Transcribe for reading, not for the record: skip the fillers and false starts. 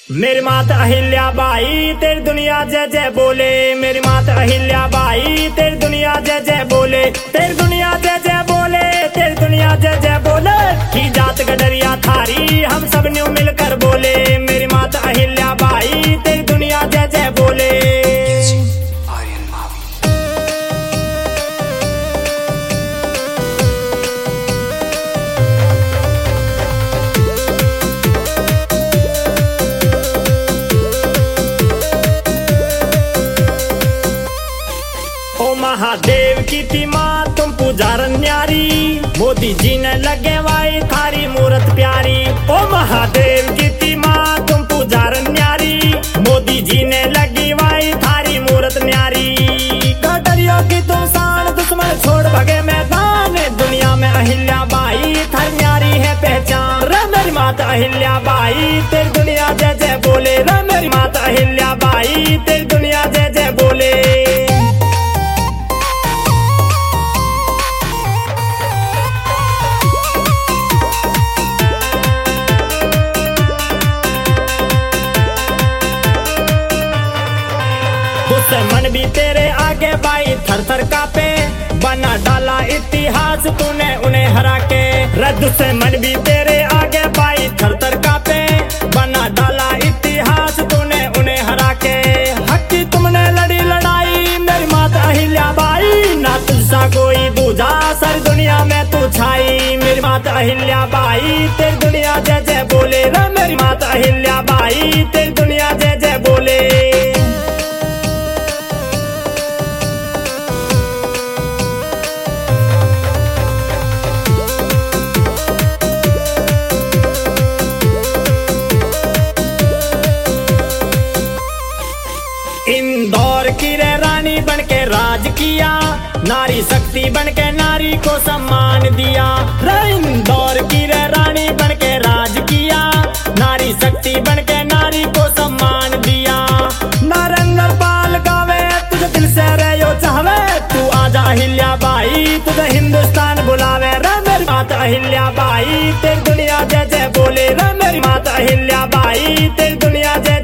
मेरी माता अहिल्या बाई तेरी दुनिया जय जय बोले। मेरी माता अहिल्या बाई तेरी दुनिया जय जय बोले। तेरी दुनिया जय जय बोले। तेरी दुनिया जय जय बोले। की जात गडरिया थारी हम सब न्यू मिलकर बोले। मेरी माता अहिल्या बाई तेरी दुनिया जय जय बोले। महादेव की थी माँ तुम पुजारन न्यारी। मोदी जी ने लगे वाई थारी मूरत प्यारी। ओ महादेव की थी माँ तुम पुजारन न्यारी। मोदी जी ने लगी वाई थारी मूरत न्यारी। गडरियों की तुम शान दुश्मन छोड़ भगे मैदान। दुनिया में अहिल्या बाई थारी न्यारी है पहचान। रे मेरी माता अहिल्या बाई तेरी दुनिया जय जय बोले। रे मेरी माता अहिल्या बाई तेरी दुनिया जय जय बोले। मन भी तेरे आगे बाई थर थर कापे। बना डाला इतिहास तूने उन्हें हरा के। रद्द से मन भी तेरे आगे बाई थर थर कापे। बना डाला इतिहास तूने उन्हें हरा के। हक की तुमने लड़ी लड़ाई मेरी माता अहिल्या बाई। ना तुझसा कोई दूजा सारी दुनिया में तू छाई। मेरी माता अहिल्या बाई तेरी दुनिया जय जय बोले। रे मेरी माता अहिल्या बाई तेरी दुनिया जय जय बोले। इंदौर की रे रानी बनके राज किया। नारी शक्ति बनके नारी को सम्मान दिया। रे इंदौर की रे रानी बनके राज किया। नारी शक्ति बनके नारी को सम्मान दिया। नरेंद्र पाल गावे तुझे दिल से रे यो चाहवे। तू आजा अहिल्या बाई तुझे हिंदुस्तान बुलावे। रे मेरी माता अहिल्या बाई तेरी दुनिया जय जय बोले। रे मेरी माता अहिल्या बाई तेरी दुनिया जय